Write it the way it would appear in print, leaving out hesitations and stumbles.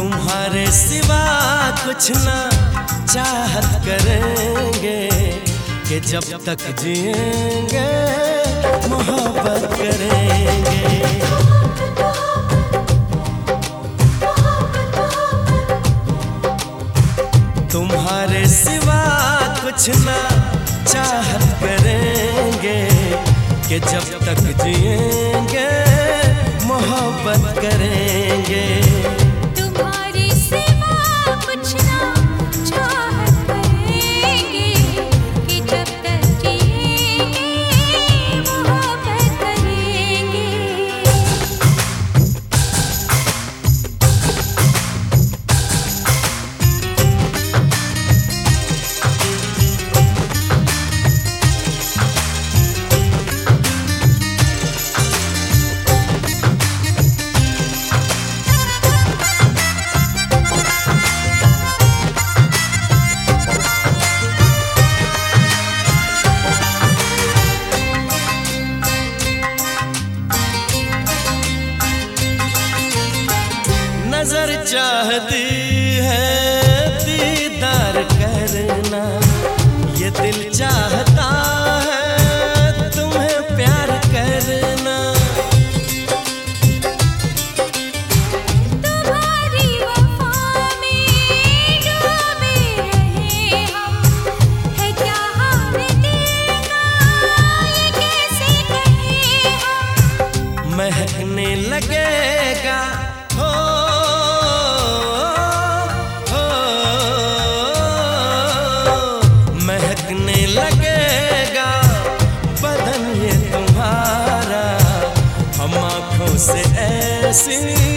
तुम्हारे सिवा कुछ ना चाहत करेंगे कि जब तक जिएंगे मोहब्बत करेंगे। तुम्हारे सिवा कुछ ना चाहत करेंगे कि जब तक जिएंगे मोहब्बत करेंगे। तुम्हारे सिवा कुछ ना चाहत करेंगे कि जब तक जिएंगे मोहब्बत करेंगे। नजर चाहती है दीदार करना, ये दिल चाहता है तुम्हें प्यार करना। तुम्हारी वफा में डूबे रहे हम, है क्या हाल दिल का ये कैसे कहें हम। महकने लगेगा महकने लगेगा बदन ये तुम्हारा, हम आँखों से ऐसी